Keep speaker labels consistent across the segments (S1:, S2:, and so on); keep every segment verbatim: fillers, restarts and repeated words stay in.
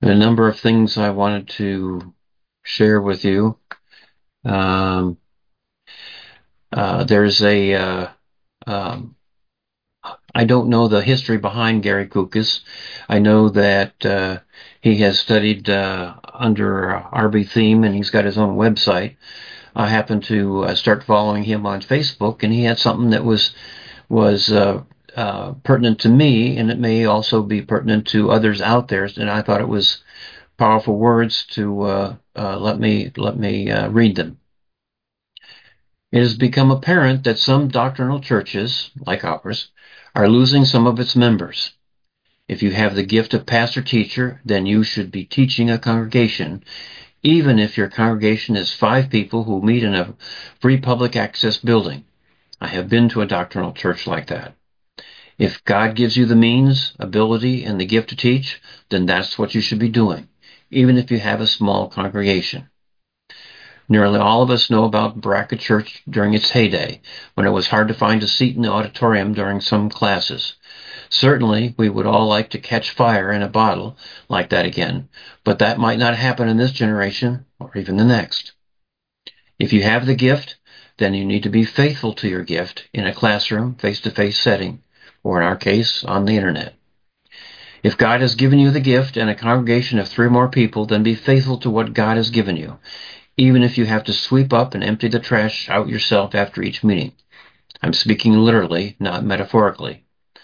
S1: a number of things I wanted to share with you. Um, uh, there's a, uh, um, I don't know the history behind Gary Kukas. I know that uh, he has studied uh, under R B Theme, and he's got his own website. I happened to uh, start following him on Facebook, and he had something that was was uh, uh, pertinent to me, and it may also be pertinent to others out there. And I thought it was powerful words to uh, uh, let me let me uh, read them. It has become apparent that some doctrinal churches, like ours, are losing some of its members. If you have the gift of pastor-teacher, then you should be teaching a congregation, even if your congregation is five people who meet in a free public access building. I have been to a doctrinal church like that. If God gives you the means, ability, and the gift to teach, then that's what you should be doing, even if you have a small congregation. Nearly all of us know about Baraka Church during its heyday, when it was hard to find a seat in the auditorium during some classes. Certainly, we would all like to catch fire in a bottle like that again, but that might not happen in this generation or even the next. If you have the gift, then you need to be faithful to your gift in a classroom, face-to-face setting, or in our case, on the internet. If God has given you the gift and a congregation of three or more people, then be faithful to what God has given you, even if you have to sweep up and empty the trash out yourself after each meeting. I'm speaking literally, not metaphorically.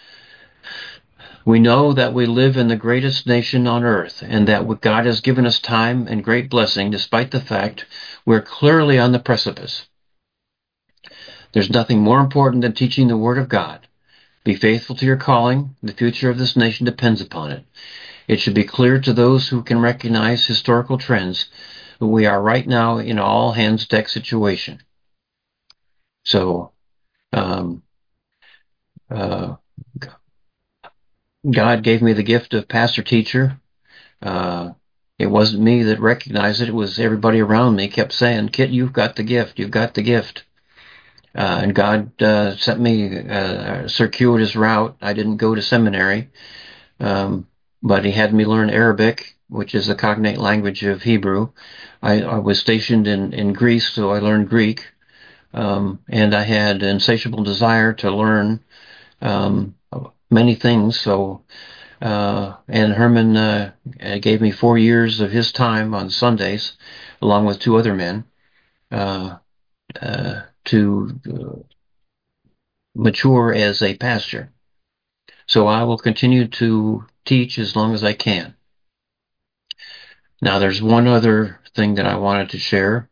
S1: We know that we live in the greatest nation on earth, and that God has given us time and great blessing, despite the fact we're clearly on the precipice. There's nothing more important than teaching the Word of God. Be faithful to your calling. The future of this nation depends upon it. It should be clear to those who can recognize historical trends that we are right now in an all-hands-deck situation. So, um, uh, God gave me the gift of pastor-teacher. Uh, it wasn't me that recognized it. It was everybody around me kept saying, Kit, you've got the gift. You've got the gift. Uh, and God uh, sent me a circuitous route. I didn't go to seminary, um, but he had me learn Arabic, which is the cognate language of Hebrew. I, I was stationed in, in Greece, so I learned Greek. Um, and I had an insatiable desire to learn um, many things. So, uh, and Herman uh, gave me four years of his time on Sundays, along with two other men, uh, uh, to uh, mature as a pastor. So I will continue to teach as long as I can. Now, there's one other thing that I wanted to share.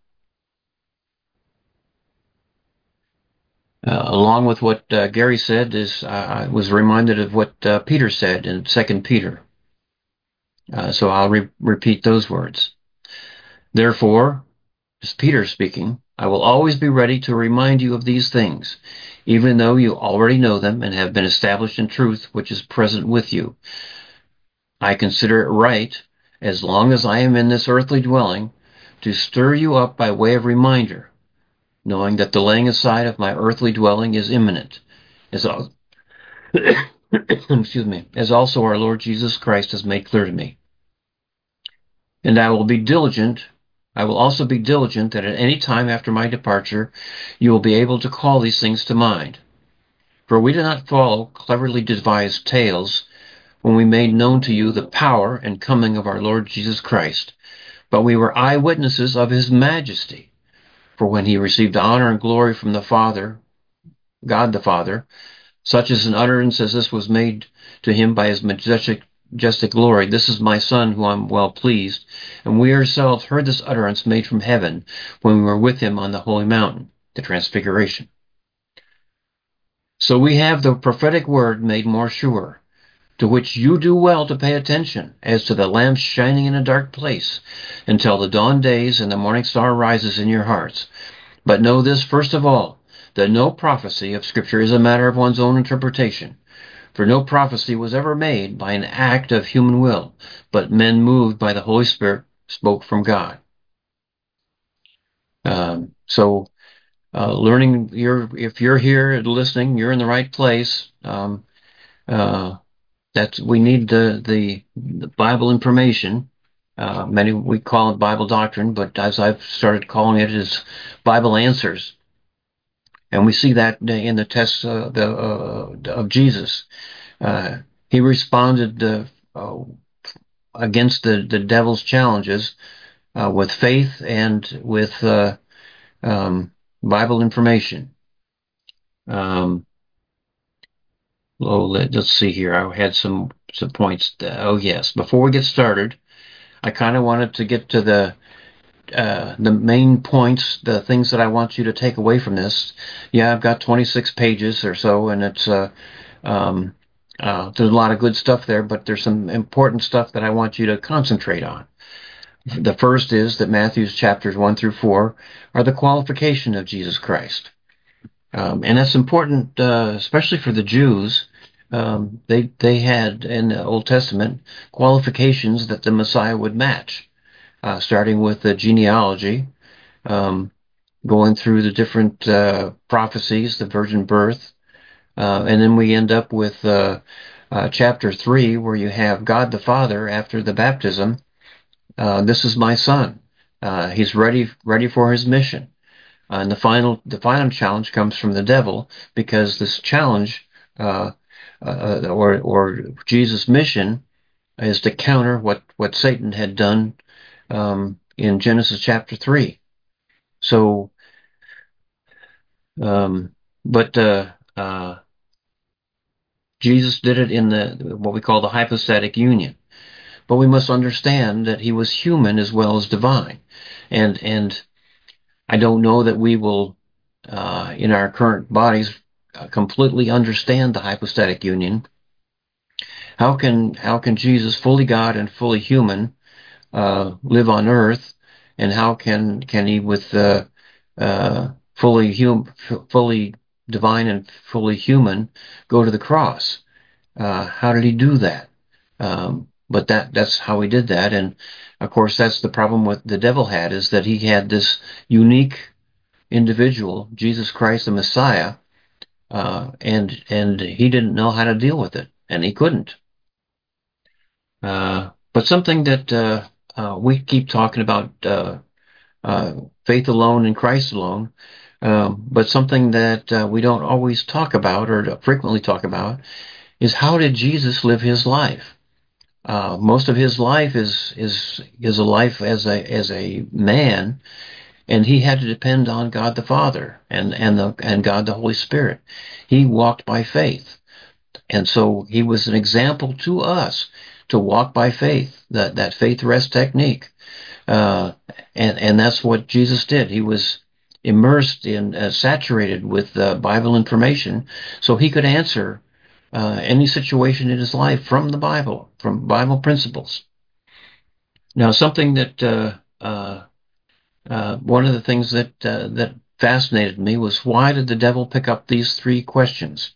S1: Uh, along with what uh, Gary said, is uh, I was reminded of what uh, Peter said in Second Peter. Uh, so I'll re- repeat those words. Therefore, this is Peter speaking, I will always be ready to remind you of these things, even though you already know them and have been established in truth which is present with you. I consider it right, as long as I am in this earthly dwelling, to stir you up by way of reminder, knowing that the laying aside of my earthly dwelling is imminent, as al- excuse me, as also our Lord Jesus Christ has made clear to me. And I will be diligent, I will also be diligent that at any time after my departure you will be able to call these things to mind. For we do not follow cleverly devised tales when we made known to you the power and coming of our Lord Jesus Christ, but we were eyewitnesses of his majesty. For when he received honor and glory from the Father, God the Father, such as an utterance as this was made to him by his majestic, majestic glory, this is my Son, who I am well pleased. And we ourselves heard this utterance made from heaven when we were with him on the holy mountain, the Transfiguration. So we have the prophetic word made more sure, to which you do well to pay attention, as to the lamp shining in a dark place, until the dawn days and the morning star rises in your hearts. But know this first of all, that no prophecy of Scripture is a matter of one's own interpretation. For no prophecy was ever made by an act of human will, but men moved by the Holy Spirit spoke from God. Um, so, uh, learning, you're, if you're here listening, you're in the right place. Um, uh, that's, we need the, the, the Bible information. Uh, many we call it Bible doctrine, but as I've started calling it, is Bible answers. And we see that in the tests uh, the, uh, of Jesus. Uh, he responded uh, uh, against the, the devil's challenges uh, with faith and with uh, um, Bible information. Um, oh, let, us see here. I had some some points. Oh yes. Before we get started, I kind of wanted to get to the uh, the main points, the things that I want you to take away from this. Yeah, I've got twenty-six pages or so, and it's uh, um, uh, there's a lot of good stuff there, but there's some important stuff that I want you to concentrate on. The first is that Matthew's chapters one through four are the qualification of Jesus Christ. Um, and that's important, uh, especially for the Jews. Um, they they had in the Old Testament qualifications that the Messiah would match, uh, starting with the genealogy, um, going through the different uh, prophecies, the virgin birth, uh, and then we end up with uh, uh, chapter three, where you have God the Father after the baptism. Uh, this is my son. Uh, he's ready ready for his mission. Uh, and the final the final challenge comes from the devil, because this challenge uh, uh, or or Jesus' mission is to counter what what Satan had done um, in Genesis chapter three. So, um, but uh, uh, Jesus did it in the what we call the hypostatic union. But we must understand that he was human as well as divine, and and I don't know that we will, uh, in our current bodies, uh, completely understand the hypostatic union. How can how can Jesus, fully God and fully human, uh, live on earth, and how can can he, with uh, uh, fully hum, fully divine and fully human, go to the cross? Uh, how did he do that? Um, but that that's how he did that, and of course that's the problem with the devil had, is that he had this unique individual, Jesus Christ, the Messiah, uh, and and he didn't know how to deal with it, and he couldn't. Uh, but something that uh, uh, we keep talking about, uh, uh, faith alone in Christ alone, um, but something that uh, we don't always talk about or frequently talk about is, how did Jesus live his life? Uh, most of his life is is is a life as a as a man, and he had to depend on God the Father and and the and God the Holy Spirit. He walked by faith, and so he was an example to us to walk by faith. That that faith rest technique, uh, and and that's what Jesus did. He was immersed in, uh, saturated with uh, Bible information, so he could answer uh, any situation in his life from the Bible, from Bible principles. Now, something that uh, uh, uh, one of the things that uh, that fascinated me was, why did the devil pick up these three questions?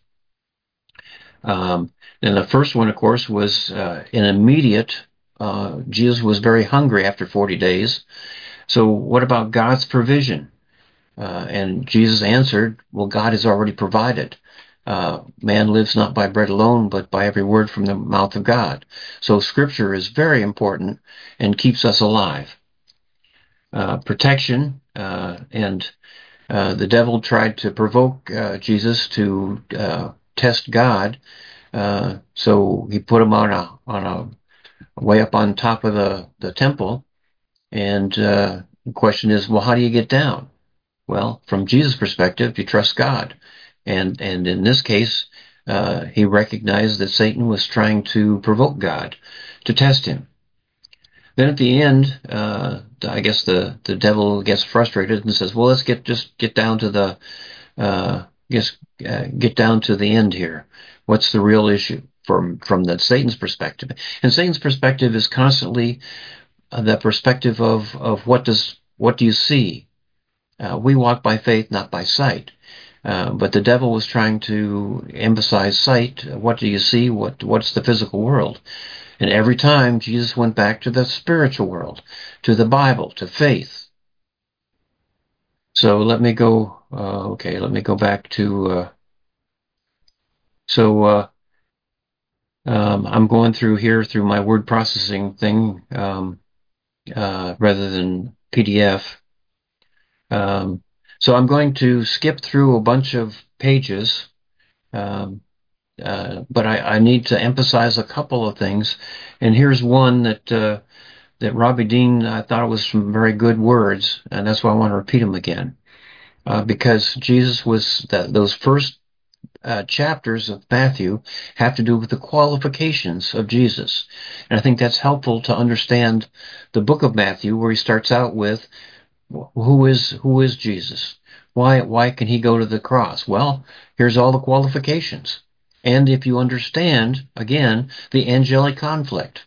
S1: Um, and the first one, of course, was uh, an immediate. Uh, Jesus was very hungry after forty days. So, what about God's provision? Uh, and Jesus answered, well, God has already provided. Uh, man lives not by bread alone, but by every word from the mouth of God. So Scripture is very important and keeps us alive. Uh, protection, uh, and uh, the devil tried to provoke uh, Jesus to uh, test God. Uh, so he put him on a on a way up on top of the the temple, and uh, the question is, well, how do you get down? Well, from Jesus' perspective, you trust God. And and in this case, uh, he recognized that Satan was trying to provoke God, to test him. Then at the end, uh, I guess the, the devil gets frustrated and says, well, let's get just get down to the uh, just uh, get down to the end here. What's the real issue from from the Satan's perspective? And Satan's perspective is constantly uh, the perspective of of what does what do you see? Uh, we walk by faith, not by sight. Uh, but the devil was trying to emphasize sight. What do you see? What What's the physical world? And every time Jesus went back to the spiritual world, to the Bible, to faith. So let me go. Uh, okay, let me go back to. Uh, so uh, um, I'm going through here through my word processing thing. Um, uh, rather than P D F. Um, so I'm going to skip through a bunch of pages, um, uh, but I, I need to emphasize a couple of things. And here's one that uh, that Robbie Dean I thought was some very good words, and that's why I want to repeat them again. Uh, because Jesus was that those first uh, chapters of Matthew have to do with the qualifications of Jesus, and I think that's helpful to understand the book of Matthew, where he starts out with who is who is Jesus? Why why can he go to the cross? Well, here's all the qualifications. And if you understand, again, the angelic conflict.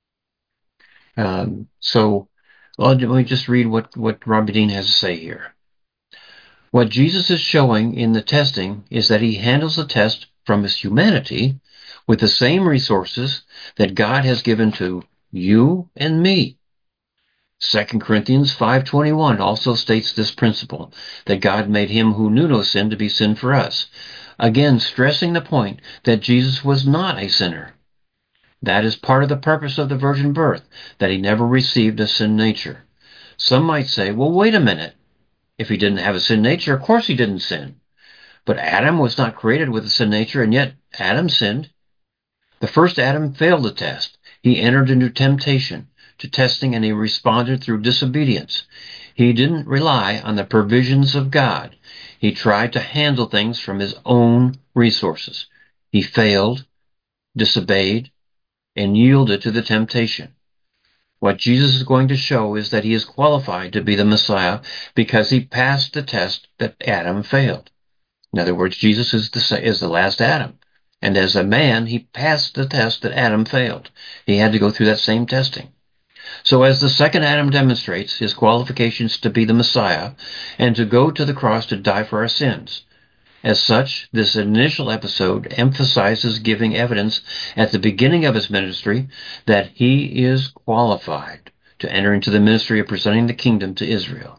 S1: Um, so well, let me just read what, what Robbie Dean has to say here. What Jesus is showing in the testing is that he handles the test from his humanity with the same resources that God has given to you and me. Second Corinthians five twenty-one also states this principle, that God made him who knew no sin to be sin for us. Again, stressing the point that Jesus was not a sinner. That is part of the purpose of the virgin birth, that he never received a sin nature. Some might say, well, wait a minute. If he didn't have a sin nature, of course he didn't sin. But Adam was not created with a sin nature, and yet Adam sinned. The first Adam failed the test. He entered into temptation, to testing, and he responded through disobedience. He didn't rely on the provisions of God. He tried to handle things from his own resources. He failed, disobeyed, and yielded to the temptation. What Jesus is going to show is that he is qualified to be the Messiah because he passed the test that Adam failed. In other words, Jesus is the, is the last Adam. And as a man, he passed the test that Adam failed. He had to go through that same testing. So as the second Adam demonstrates his qualifications to be the Messiah and to go to the cross to die for our sins. As such, this initial episode emphasizes giving evidence at the beginning of his ministry that he is qualified to enter into the ministry of presenting the kingdom to Israel.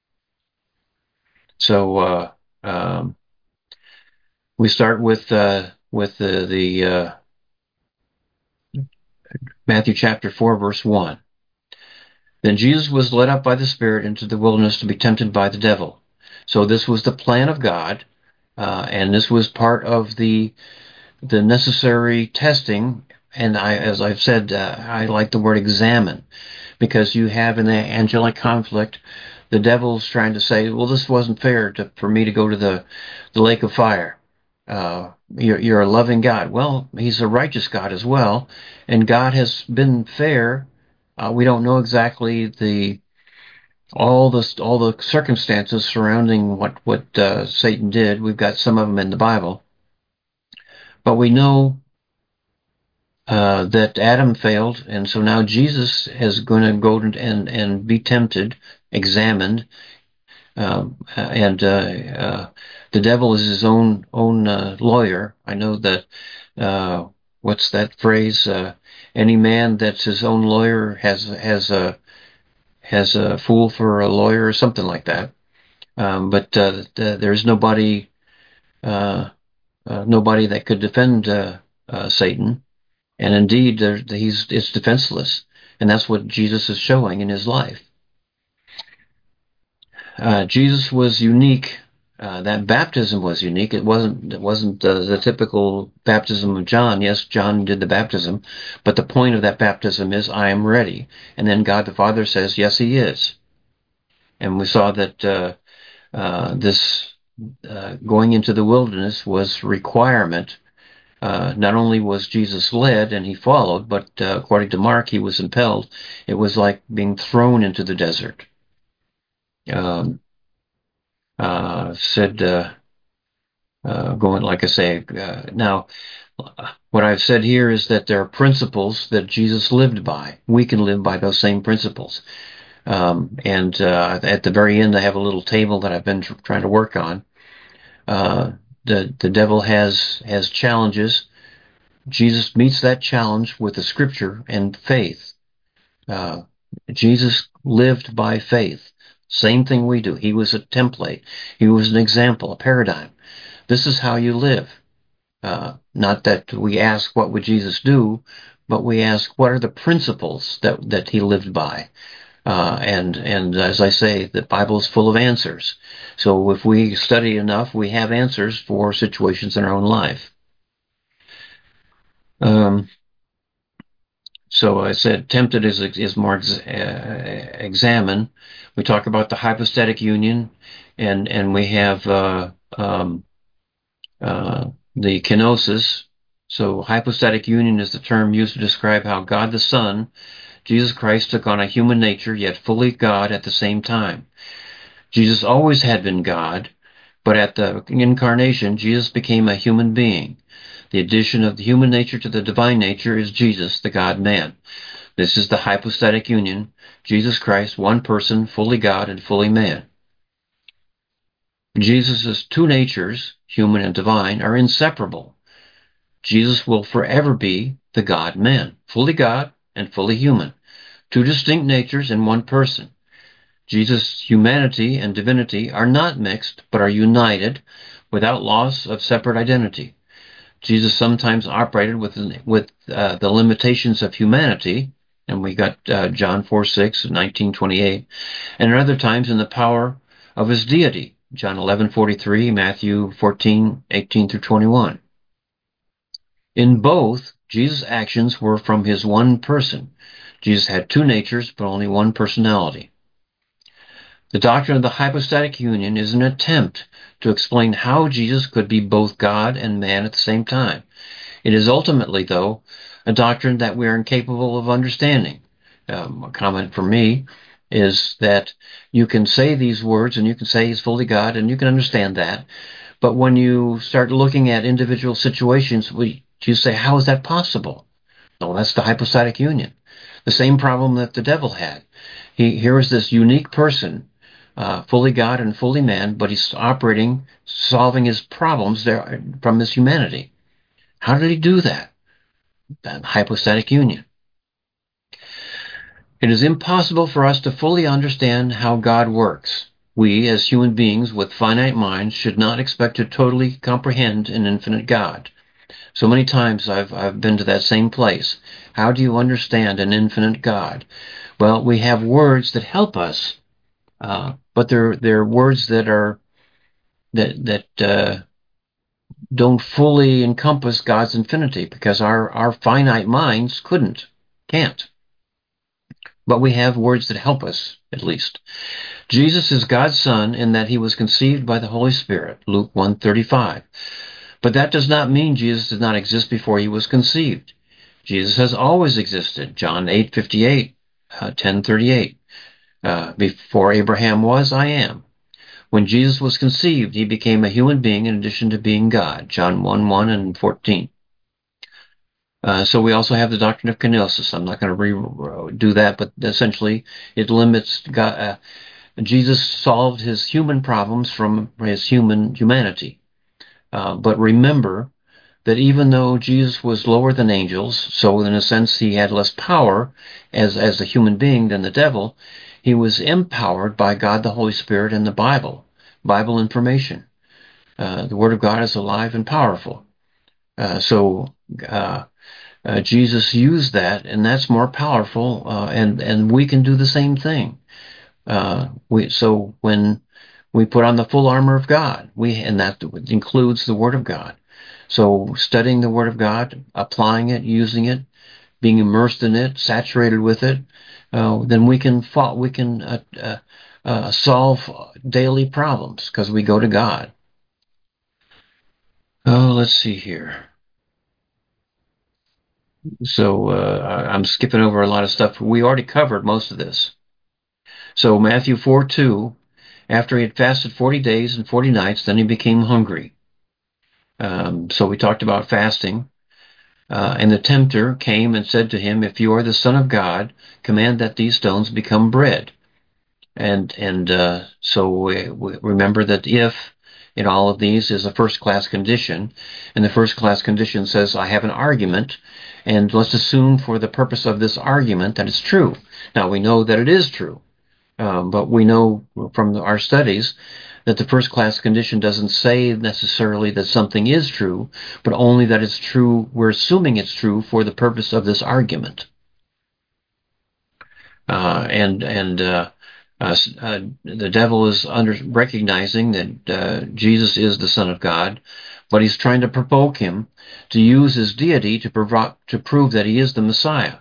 S1: So uh, um, we start with uh, with the, the uh, Matthew chapter four, verse one. Then Jesus was led up by the Spirit into the wilderness to be tempted by the devil. So this was the plan of God, uh, and this was part of the the necessary testing. And I, as I've said, uh, I like the word examine, because you have in the angelic conflict, the devil's trying to say, well, this wasn't fair to, for me to go to the, the lake of fire. Uh, you're, you're a loving God. Well, he's a righteous God as well, and God has been fair. Uh, we don't know exactly the all the all the circumstances surrounding what what uh, Satan did. We've got some of them in the Bible, but we know uh, that Adam failed, and so now Jesus is going to go and and be tempted, examined, um, and uh, uh, the devil is his own own uh, lawyer. I know that. Uh, what's that phrase? Uh, any man that's his own lawyer has has a has a fool for a lawyer, or something like that. Um, but uh, the, there's nobody uh, uh, nobody that could defend uh, uh, Satan. And indeed, he's it's defenseless, and that's what Jesus is showing in his life. Uh, Jesus was unique. Uh, that baptism was unique. It wasn't it wasn't uh, the typical baptism of John. Yes, John did the baptism, but the point of that baptism is, I am ready. And then God the Father says, yes, he is. And we saw that uh, uh, this uh, going into the wilderness was requirement. Uh, not only was Jesus led and he followed, but uh, according to Mark, he was impelled. It was like being thrown into the desert. Um, uh, said, uh, uh, going, like I say, uh, now, what I've said here is that there are principles that Jesus lived by. We can live by those same principles. Um, and uh, at the very end, I have a little table that I've been tr- trying to work on. Uh, the the devil has has challenges. Jesus meets that challenge with the scripture and faith. Uh, Jesus lived by faith. Same thing we do. He was a template. He was an example, a paradigm. This is how you live. Uh, not that we ask, what would Jesus do? but we ask, what are the principles that, that he lived by? Uh, and and as I say, the Bible is full of answers. So if we study enough, we have answers for situations in our own life. Um, so I said, tempted is is more ex uh, examine. We talk about the hypostatic union, and and we have uh, um, uh, the kenosis. So hypostatic union is the term used to describe how God the Son, Jesus Christ, took on a human nature, yet fully God at the same time. Jesus always had been God, but at the incarnation, Jesus became a human being. The addition of the human nature to the divine nature is Jesus, the God-man. This is the hypostatic union, Jesus Christ, one person, fully God and fully man. Jesus' two natures, human and divine, are inseparable. Jesus will forever be the God-man, fully God and fully human, two distinct natures in one person. Jesus' humanity and divinity are not mixed, but are united without loss of separate identity. Jesus sometimes operated with, with uh, the limitations of humanity, and we got uh, John four six, nineteen twenty-eight, and at other times in the power of his deity, John eleven forty-three, Matthew fourteen eighteen through twenty-one. In both, Jesus' actions were from his one person. Jesus had two natures, but only one personality. The doctrine of the hypostatic union is an attempt to explain how Jesus could be both God and man at the same time. It is ultimately, though, a doctrine that we are incapable of understanding. Um, a comment from me is that you can say these words and you can say he's fully God and you can understand that, but when you start looking at individual situations, we, you say, how is that possible? Well, that's the hypostatic union. The same problem that the devil had. He, here is this unique person, Uh, fully God and fully man, but he's operating, solving his problems there from his humanity. How did he do that? That hypostatic union. It is impossible for us to fully understand how God works. We, as human beings with finite minds, should not expect to totally comprehend an infinite God. So many times I've, I've been to that same place. How do you understand an infinite God? Well, we have words that help us, uh, but they're, they're words that are that that uh, don't fully encompass God's infinity, because our, our finite minds couldn't, can't. But we have words that help us, at least. Jesus is God's Son in that he was conceived by the Holy Spirit, Luke one thirty-five. But that does not mean Jesus did not exist before he was conceived. Jesus has always existed, John eight fifty-eight, uh, ten thirty-eight. Uh, before Abraham was, I am. When Jesus was conceived, he became a human being in addition to being God, John one one and fourteen. Uh, so we also have the doctrine of kenosis. I'm not going to redo that, but essentially it limits God. Uh, Jesus solved his human problems from his human humanity. Uh, but remember that even though Jesus was lower than angels, so in a sense he had less power as, as a human being than the devil, he was empowered by God the Holy Spirit and the Bible, Bible information. Uh, the Word of God is alive and powerful. Uh, so uh, uh, Jesus used that, and that's more powerful, uh, and, and we can do the same thing. Uh, we, so when we put on the full armor of God, we and that includes the Word of God. So studying the Word of God, applying it, using it, being immersed in it, saturated with it, uh, then we can fall, we can uh, uh, uh, solve daily problems because we go to God. Oh, let's see here. So uh, I'm skipping over a lot of stuff. We already covered most of this. So Matthew four two, after he had fasted forty days and forty nights, then he became hungry. Um, so we talked about fasting. Uh, and the tempter came and said to him, if you are the Son of God, command that these stones become bread. And and uh, so we, we remember that if in all of these is a first-class condition, and the first-class condition says, I have an argument, and let's assume for the purpose of this argument that it's true. Now, we know that it is true, um, but we know from our studies that the first class condition doesn't say necessarily that something is true, but only that it's true. We're assuming it's true for the purpose of this argument. Uh, and and uh, uh, uh, the devil is under recognizing that uh, Jesus is the Son of God, but he's trying to provoke him to use his deity to provo- to prove that he is the Messiah.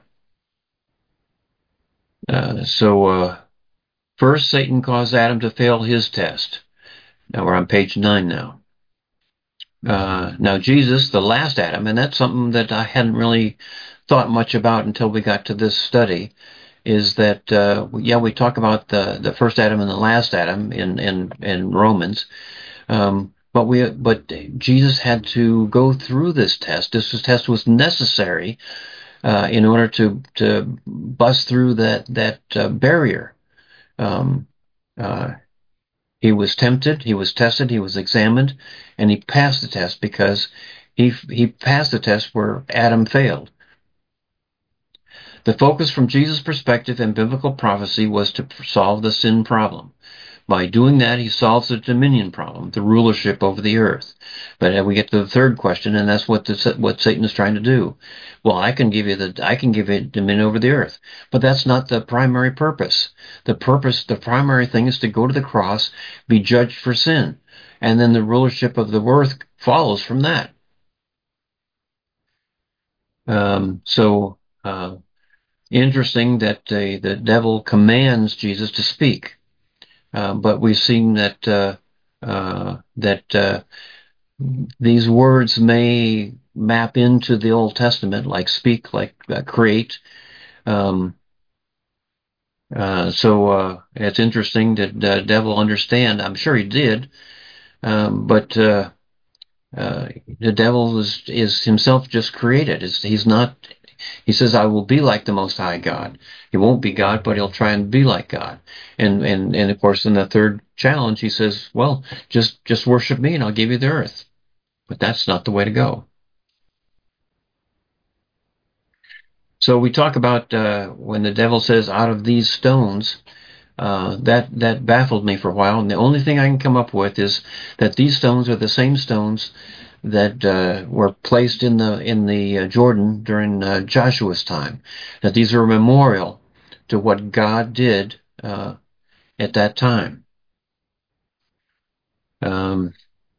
S1: Uh, so uh, first, Satan caused Adam to fail his test. Now we're on page nine now. Uh, now Jesus, the last Adam, and that's something that I hadn't really thought much about until we got to this study, is that uh, yeah, we talk about the the first Adam and the last Adam in in in Romans, um, but we but Jesus had to go through this test. This test was necessary uh, in order to to bust through that that uh, barrier. Um, uh, he was tempted, he was tested, he was examined, and he passed the test because he he passed the test where Adam failed. The focus from Jesus' perspective and biblical prophecy was to solve the sin problem. By doing that, he solves the dominion problem, the rulership over the earth. But we get to the third question, and that's what the, what Satan is trying to do. Well, I can give you the I can give you dominion over the earth, but that's not the primary purpose. The purpose, the primary thing, is to go to the cross, be judged for sin, and then the rulership of the earth follows from that. Um, so. Uh, Interesting that uh, the devil commands Jesus to speak, uh, but we've seen that uh, uh, that uh, these words may map into the Old Testament, like speak, like uh, create. Um, uh, so uh, it's interesting that the devil understand. I'm sure he did, um, but uh, uh, the devil is is himself just created. It's, he's not. He says, I will be like the Most High God. He won't be God, but he'll try and be like God. And and and of course, in the third challenge, he says, well, just just worship me and I'll give you the earth. But that's not the way to go. So we talk about uh, when the devil says, out of these stones, uh, that, that baffled me for a while. And the only thing I can come up with is that these stones are the same stones that uh, were placed in the in the uh, Jordan during uh, Joshua's time. That these are a memorial to what God did uh, at that time. Um,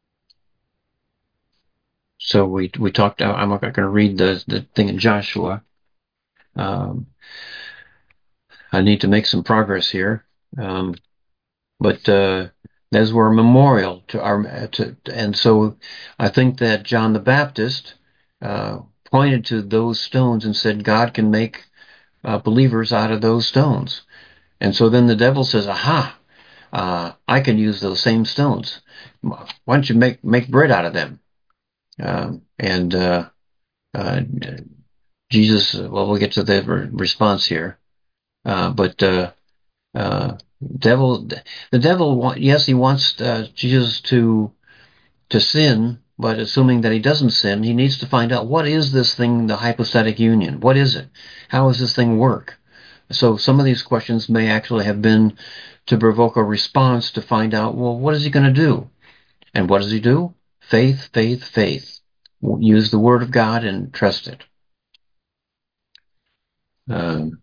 S1: so we we talked. I'm not going to read the the thing in Joshua. Um, I need to make some progress here. Um, but uh, those were a memorial to our to, and so I think that John the Baptist uh, pointed to those stones and said God can make uh, believers out of those stones. And so then the devil says, aha, uh, I can use those same stones. Why don't you make make bread out of them? Um, and uh, uh, Jesus, well, we'll get to the re- response here, uh, but uh, uh, devil, the devil, yes, he wants uh, Jesus to to sin, but assuming that he doesn't sin, he needs to find out what is this thing, the hypostatic union. What is it? How does this thing work? So some of these questions may actually have been to provoke a response to find out, well, what is he going to do? And what does he do? Faith, faith, faith. Use the word of God and trust it. Um,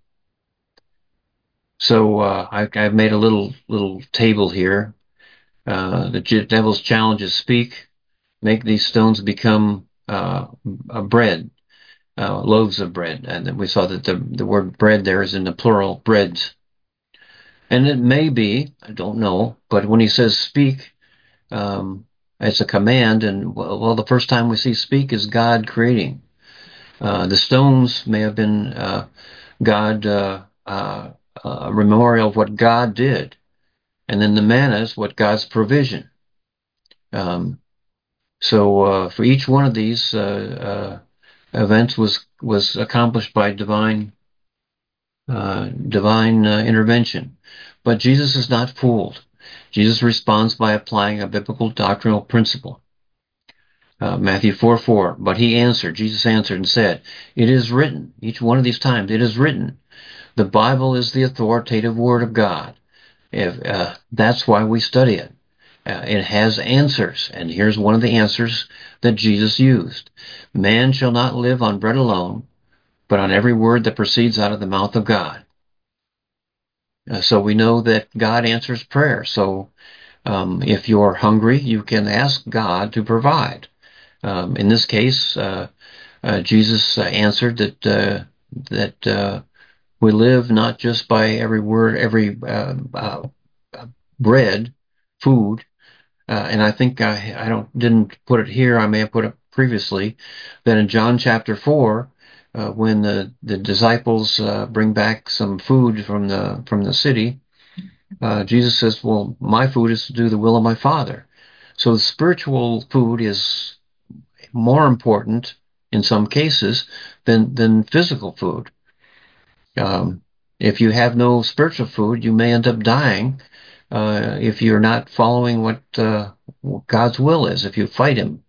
S1: so uh, I, I've made a little little table here. Uh, the devil's challenge is speak, make these stones become uh, a bread, uh, loaves of bread. And we saw that the, the word bread there is in the plural, breads. And it may be, I don't know, but when he says speak, um, it's a command. And well, well, the first time we see speak is God creating. Uh, the stones may have been uh, God, uh, uh, a memorial of what God did. And then the manna is what God's provision. Um, so uh, for each one of these uh, uh, events was was accomplished by divine uh, divine uh, intervention. But Jesus is not fooled. Jesus responds by applying a biblical doctrinal principle. Uh, Matthew four four. But he answered, Jesus answered and said, it is written, each one of these times, it is written. The Bible is the authoritative word of God. If uh, That's why we study it. Uh, it has answers, and here's one of the answers that Jesus used. Man shall not live on bread alone, but on every word that proceeds out of the mouth of God. Uh, so we know that God answers prayer. So um, if you're hungry, you can ask God to provide. Um, in this case, uh, uh, Jesus uh, answered that uh, that uh, we live not just by every word, every uh, uh, bread, food. Uh, and I think I, I don't didn't put it here. I may have put it previously that in John chapter four, uh, when the the disciples uh, bring back some food from the from the city, uh, Jesus says, "Well, my food is to do the will of my Father." So the spiritual food is more important in some cases than than physical food. Um, if you have no spiritual food, you may end up dying uh, if you're not following what, uh, what God's will is. If you fight Him,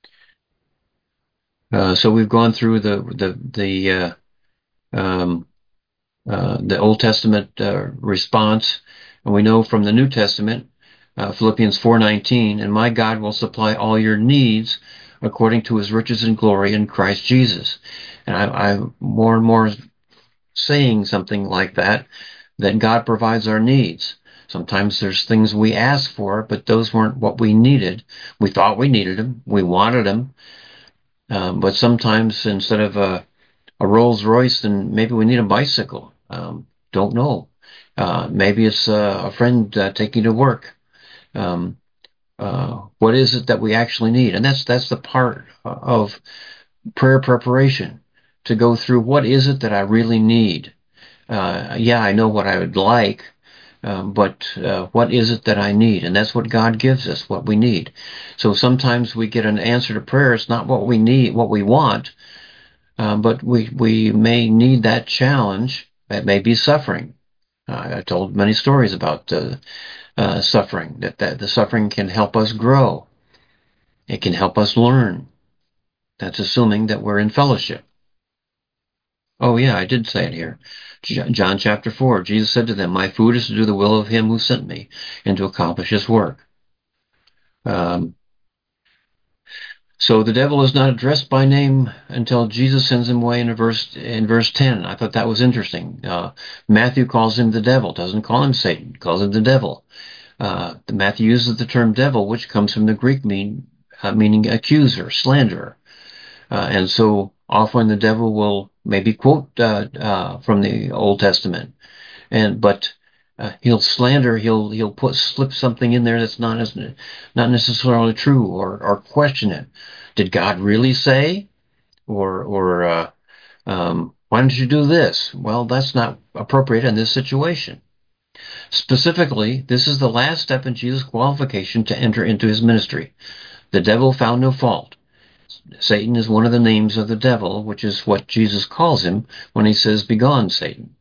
S1: uh, so we've gone through the the the uh, um, uh, the Old Testament uh, response, and we know from the New Testament, uh, Philippians four nineteen, and my God will supply all your needs according to His riches and glory in Christ Jesus. And I, I'm more and more saying something like that, that God provides our needs. Sometimes there's things we ask for, but those weren't what we needed. We thought we needed them. We wanted them. Um, but sometimes instead of a, a Rolls Royce, then maybe we need a bicycle. Um, don't know. Uh, maybe it's uh, a friend uh, taking you to work. Um, uh, what is it that we actually need? And that's that's the part of prayer preparation, to go through what is it that I really need. Uh, yeah, I know what I would like, um, but uh, what is it that I need? And that's what God gives us, what we need. So sometimes we get an answer to prayer. It's not what we need, what we want, um, but we, we may need that challenge. That may be suffering. Uh, I told many stories about uh, uh, suffering, that, that the suffering can help us grow. It can help us learn. That's assuming that we're in fellowship. Oh, yeah, I did say it here. John chapter four, Jesus said to them, my food is to do the will of Him who sent me and to accomplish His work. Um, so the devil is not addressed by name until Jesus sends him away in verse in verse ten. I thought that was interesting. Uh, Matthew calls him the devil, doesn't call him Satan, calls him the devil. Uh, Matthew uses the term devil, which comes from the Greek mean, uh, meaning accuser, slanderer. Uh, and so often the devil will maybe quote uh, uh, from the Old Testament, and but uh, he'll slander, he'll he'll put slip something in there that's not as not necessarily true, or or question it. Did God really say? Or or uh, um, why don't you do this? Well, that's not appropriate in this situation. Specifically, this is the last step in Jesus' qualification to enter into His ministry. The devil found no fault. Satan is one of the names of the devil, which is what Jesus calls him when He says, "Begone, Satan."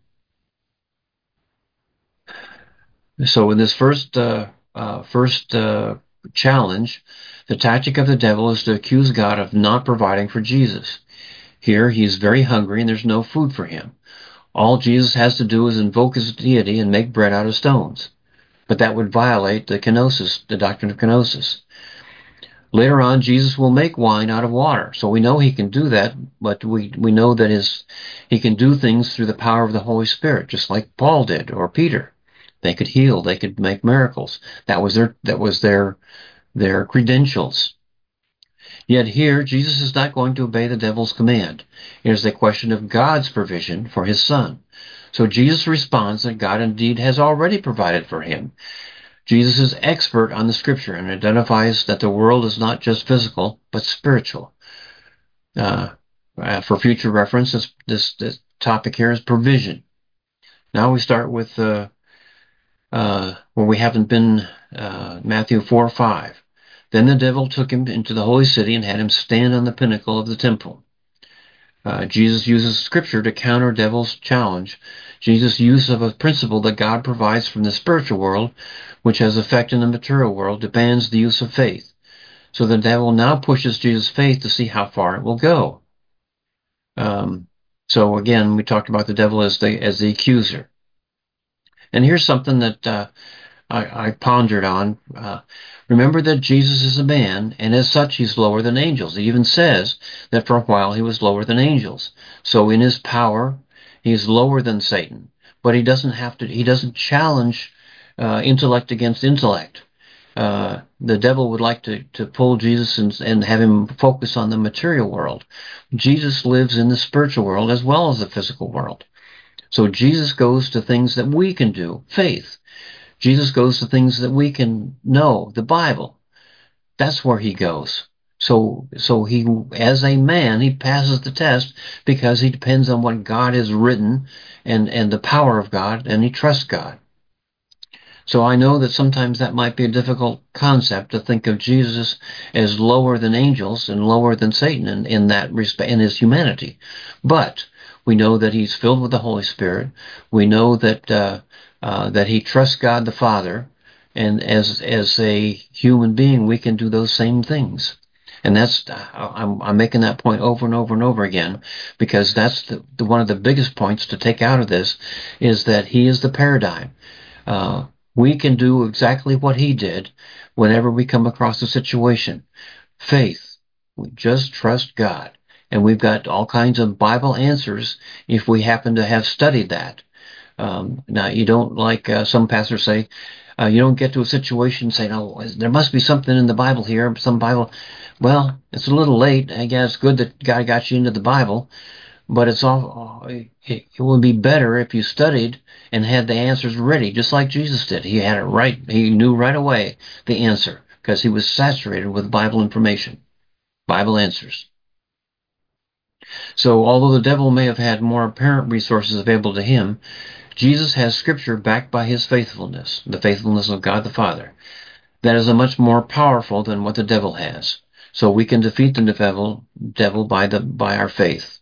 S1: So in this first uh, uh, first uh, challenge, the tactic of the devil is to accuse God of not providing for Jesus. Here he's very hungry and there's no food for him. All Jesus has to do is invoke His deity and make bread out of stones. But that would violate the kenosis, the doctrine of kenosis. Later on, Jesus will make wine out of water. So we know He can do that, but we, we know that his, He can do things through the power of the Holy Spirit, just like Paul did, or Peter. They could heal, they could make miracles. That was their, that was their, their credentials. Yet here, Jesus is not going to obey the devil's command. It is a question of God's provision for His Son. So Jesus responds that God indeed has already provided for him. Jesus is expert on the Scripture and identifies that the world is not just physical, but spiritual. Uh, uh, for future reference, this, this, this topic here is provision. Now we start with uh, uh, where we haven't been, uh, Matthew four five. Then the devil took him into the holy city and had him stand on the pinnacle of the temple. Uh, Jesus uses Scripture to counter devil's challenge. Jesus' use of a principle that God provides from the spiritual world, which has effect in the material world, demands the use of faith. So the devil now pushes Jesus' faith to see how far it will go. Um, so again, we talked about the devil as the as the accuser. And here's something that uh, I, I pondered on. Uh, remember that Jesus is a man, and as such, he's lower than angels. It even says that for a while he was lower than angels. So in his power, he's lower than Satan. But he doesn't have to. He doesn't challenge uh, intellect against intellect. Uh, the devil would like to, to pull Jesus and, and have him focus on the material world. Jesus lives in the spiritual world as well as the physical world. So Jesus goes to things that we can do, faith. Jesus goes to things that we can know, the Bible. That's where he goes. So, so he, as a man, he passes the test because he depends on what God has written and, and the power of God, and he trusts God. So I know that sometimes that might be a difficult concept to think of Jesus as lower than angels and lower than Satan in, in that respect, in his humanity. But we know that he's filled with the Holy Spirit. We know that uh, uh, that he trusts God the Father, and as as a human being, we can do those same things. And that's I'm, I'm making that point over and over and over again, because that's the, the one of the biggest points to take out of this is that he is the paradigm. Uh, we can do exactly what he did whenever we come across a situation. Faith. We just trust God. And we've got all kinds of Bible answers if we happen to have studied that. Um, now, you don't, like uh, some pastors say, uh, you don't get to a situation saying, oh, there must be something in the Bible here, some Bible. Well, it's a little late. I guess it's good that God got you into the Bible. But it's all, it would be better if you studied and had the answers ready, just like Jesus did. He had it right. He knew right away the answer because he was saturated with Bible information, Bible answers. So although the devil may have had more apparent resources available to him, Jesus has Scripture backed by his faithfulness, the faithfulness of God the Father. That is a much more powerful than what the devil has. So we can defeat the devil, devil by the by our faith.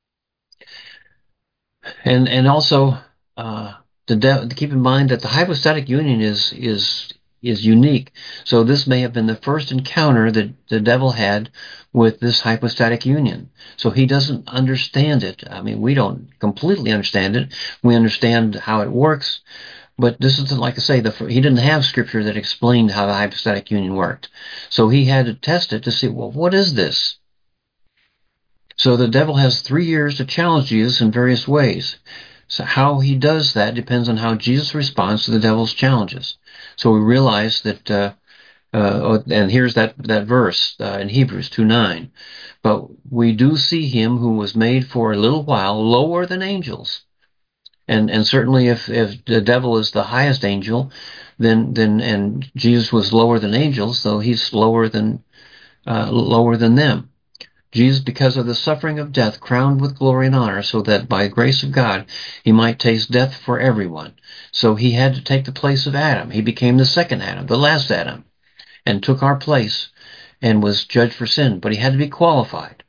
S1: And and also, uh, the de- keep in mind that the hypostatic union is is is unique. So this may have been the first encounter that the devil had with this hypostatic union. So he doesn't understand it. I mean, we don't completely understand it. We understand how it works, but this is, like I say, the he didn't have scripture that explained how the hypostatic union worked. So he had to test it to see, well, what is this? So the devil has three years to challenge Jesus in various ways. So how he does that depends on how Jesus responds to the devil's challenges. So we realize that, uh, uh, and here's that, that verse uh, in Hebrews two nine. But we do see him who was made for a little while lower than angels. And and certainly if, if the devil is the highest angel, then then and Jesus was lower than angels, so he's lower than uh, lower than them. Jesus, because of the suffering of death, crowned with glory and honor, so that by the grace of God he might taste death for everyone. So he had to take the place of Adam. He became the second Adam, the last Adam, and took our place and was judged for sin. But he had to be qualified.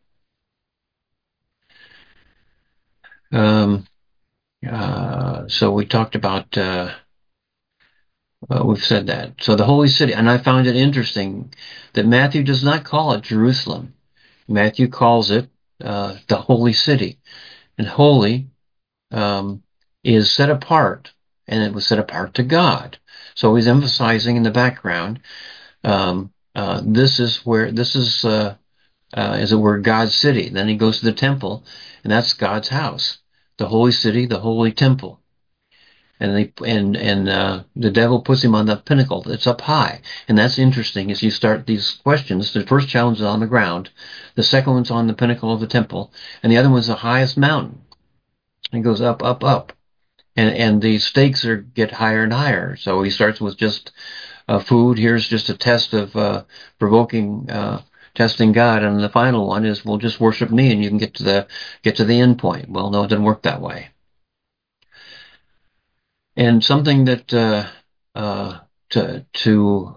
S1: Um, uh, so we talked about, uh, uh, we've said that. So the holy city, and I found it interesting that Matthew does not call it Jerusalem. Matthew calls it uh, the holy city. And holy um, is set apart, and it was set apart to God. So he's emphasizing in the background, um, uh, this is where, this is, uh, uh, as it were, God's city. Then he goes to the temple, and that's God's house. The holy city, the holy temple. And they, and, and, uh, the devil puts him on the pinnacle. It's up high. And that's interesting as you start these questions. The first challenge is on the ground. The second one's on the pinnacle of the temple. And the other one's the highest mountain. It goes up, up, up. And, and the stakes are get higher and higher. So he starts with just uh, food. Here's just a test of uh, provoking, uh, testing God, and the final one is, well, just worship me, and you can get to the get to the end point. Well, no, it doesn't work that way. And something that uh, uh, to to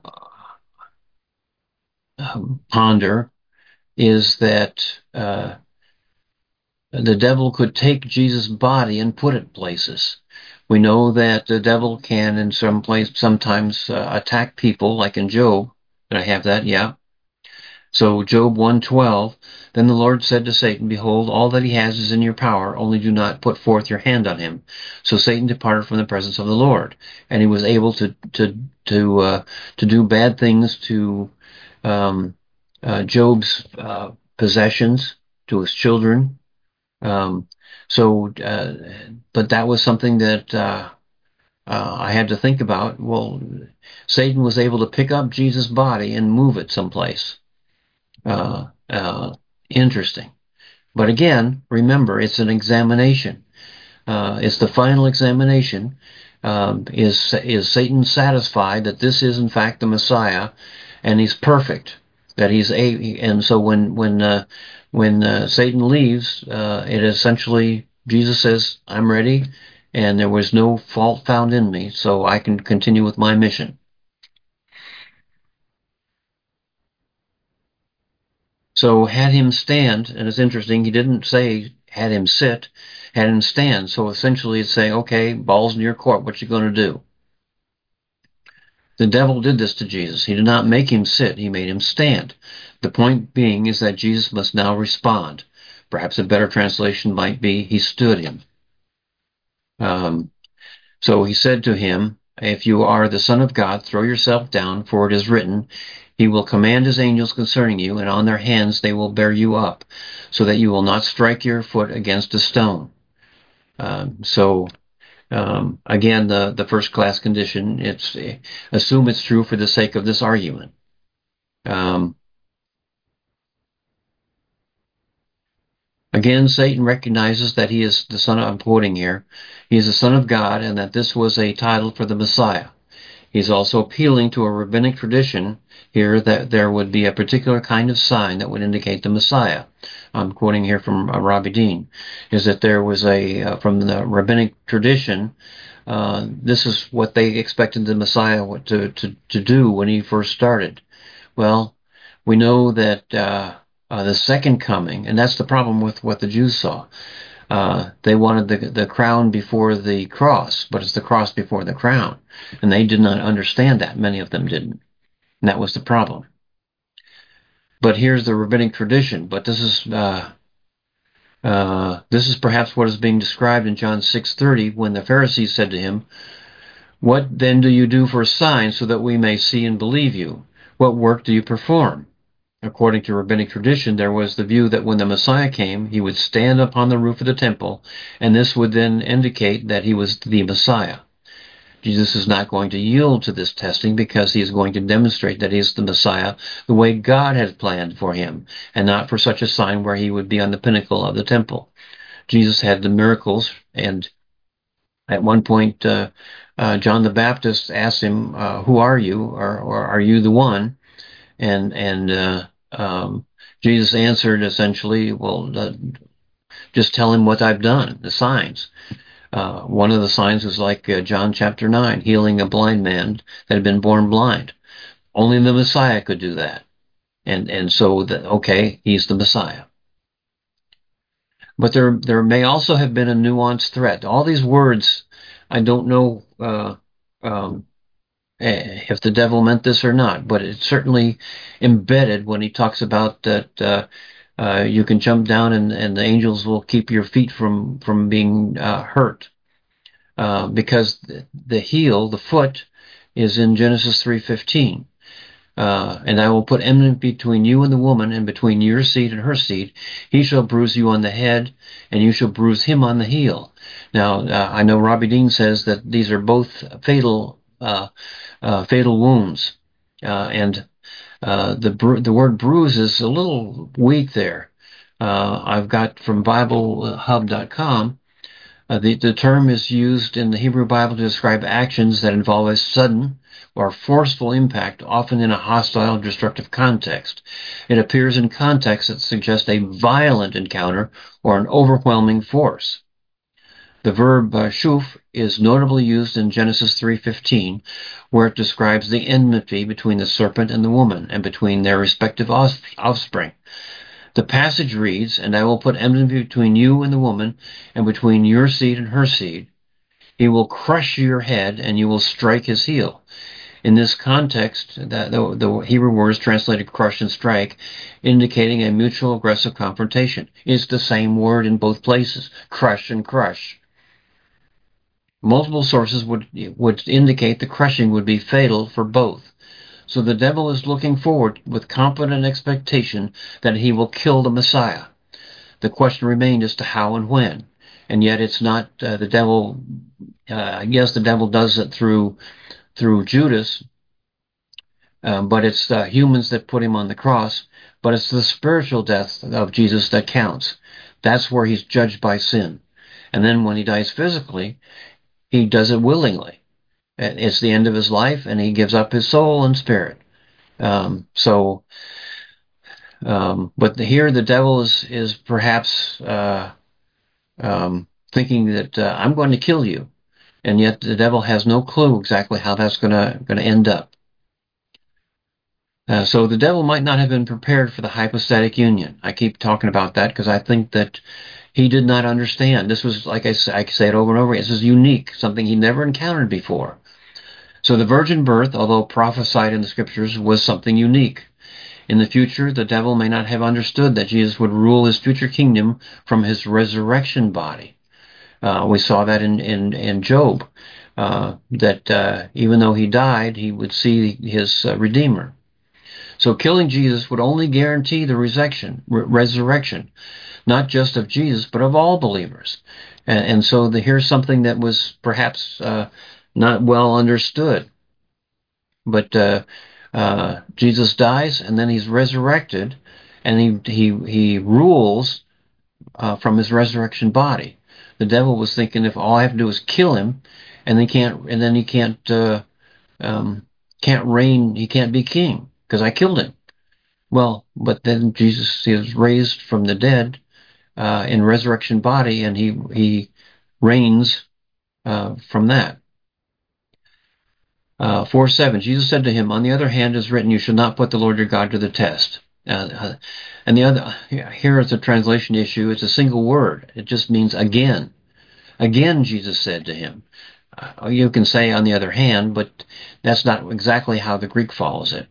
S1: uh, ponder is that uh, the devil could take Jesus' body and put it places. We know that the devil can, in some place, sometimes uh, attack people, like in Job. Did I have that? Yeah. So Job one twelve, then the Lord said to Satan, behold, all that he has is in your power, only do not put forth your hand on him. So Satan departed from the presence of the Lord, and he was able to to to uh, to do bad things to um, uh, Job's uh, possessions, to his children. Um, so, uh, but that was something that uh, uh, I had to think about. Well, Satan was able to pick up Jesus' body and move it someplace. Uh, uh, interesting. But again, remember, it's an examination. Uh, it's the final examination. Um, is is Satan satisfied that this is in fact the Messiah, and he's perfect? That he's a and so when when uh, when uh, Satan leaves, uh, it essentially Jesus says, "I'm ready," and there was no fault found in me, so I can continue with my mission. So had him stand, and it's interesting, he didn't say had him sit, had him stand. So essentially it's saying, okay, ball's in your court, what you going to do? The devil did this to Jesus. He did not make him sit, he made him stand. The point being is that Jesus must now respond. Perhaps a better translation might be, he stood him. Um, so he said to him, if you are the Son of God, throw yourself down, for it is written, he will command his angels concerning you, and on their hands they will bear you up, so that you will not strike your foot against a stone. Um, so um, again, the, the first class condition, it's assume it's true for the sake of this argument. Um, again, Satan recognizes that he is the son of, I'm quoting here, he is the Son of God, and that this was a title for the Messiah. He's also appealing to a rabbinic tradition here that there would be a particular kind of sign that would indicate the Messiah. I'm quoting here from uh, Rabbi Dean, is that there was a, uh, from the rabbinic tradition, uh, this is what they expected the Messiah to, to, to do when he first started. Well, we know that uh, uh, the second coming, and that's the problem with what the Jews saw. Uh, they wanted the the crown before the cross, but it's the cross before the crown. And they did not understand that. Many of them didn't. And that was the problem. But here's the rabbinic tradition. But this is uh, uh, this is perhaps what is being described in John six thirty when the Pharisees said to him, what then do you do for a sign so that we may see and believe you? What work do you perform? According to rabbinic tradition, there was the view that when the Messiah came, he would stand upon the roof of the temple, and this would then indicate that he was the Messiah. Jesus is not going to yield to this testing because he is going to demonstrate that he is the Messiah the way God had planned for him, and not for such a sign where he would be on the pinnacle of the temple. Jesus had the miracles, and at one point, uh, uh, John the Baptist asked him, uh, who are you, or, or are you the one? And, and uh, um, Jesus answered essentially, well, uh, just tell him what I've done, the signs. Uh, one of the signs was like uh, John chapter nine, healing a blind man that had been born blind. Only the Messiah could do that. And and so, the, okay, he's the Messiah. But there there may also have been a nuanced threat. All these words, I don't know uh, um, if the devil meant this or not, but it's certainly embedded when he talks about that uh, uh, you can jump down and, and the angels will keep your feet from, from being uh, hurt. Uh, because the, the heel, the foot, is in Genesis three fifteen. Uh, and I will put enmity between you and the woman, and between your seed and her seed. He shall bruise you on the head, and you shall bruise him on the heel. Now, uh, I know Robbie Dean says that these are both fatal, uh, uh, fatal wounds, uh, and uh, the bru- the word bruise is a little weak there. Uh, I've got from Bible Hub dot com. Uh, the, the term is used in the Hebrew Bible to describe actions that involve a sudden or forceful impact, often in a hostile, destructive context. It appears in contexts that suggest a violent encounter or an overwhelming force. The verb uh, shuf is notably used in Genesis three fifteen, where it describes the enmity between the serpent and the woman, and between their respective offspring. The passage reads, and I will put enmity between you and the woman, and between your seed and her seed. He will crush your head, and you will strike his heel. In this context, that the, the Hebrew word is translated crush and strike, indicating a mutual aggressive confrontation. It's the same word in both places, crush and crush. Multiple sources would would indicate the crushing would be fatal for both. So the devil is looking forward with confident expectation that he will kill the Messiah. The question remained as to how and when. And yet it's not uh, the devil. Uh, yes, the devil does it through through Judas, um, but it's uh, humans that put him on the cross. But it's the spiritual death of Jesus that counts. That's where he's judged by sin. And then when he dies physically, he does it willingly. It's the end of his life, and he gives up his soul and spirit. Um, so, um, but the, here the devil is is perhaps uh, um, thinking that uh, I'm going to kill you, and yet the devil has no clue exactly how that's going to going to end up. Uh, so the devil might not have been prepared for the hypostatic union. I keep talking about that because I think that he did not understand. This was, like I say, I say it over and over again, this is unique, something he never encountered before. So the virgin birth, although prophesied in the scriptures, was something unique. In the future, the devil may not have understood that Jesus would rule his future kingdom from his resurrection body. Uh, we saw that in, in, in Job, uh, that uh, even though he died, he would see his uh, Redeemer. So killing Jesus would only guarantee the resurrection, resurrection, not just of Jesus, but of all believers. And, and so the, here's something that was perhaps uh, not well understood. But uh, uh, Jesus dies, and then he's resurrected, and he he he rules uh, from his resurrection body. The devil was thinking, if all I have to do is kill him, and he can't, and then he can't uh, um, can't reign, he can't be king because I killed him. Well, but then Jesus is raised from the dead uh, in resurrection body, and he he reigns uh, from that. Uh, four seven, Jesus said to him, on the other hand, it is written, you shall not put the Lord your God to the test. Uh, and the other, here is a translation issue. It's a single word. It just means again. Again, Jesus said to him. Uh, you can say on the other hand, but that's not exactly how the Greek follows it.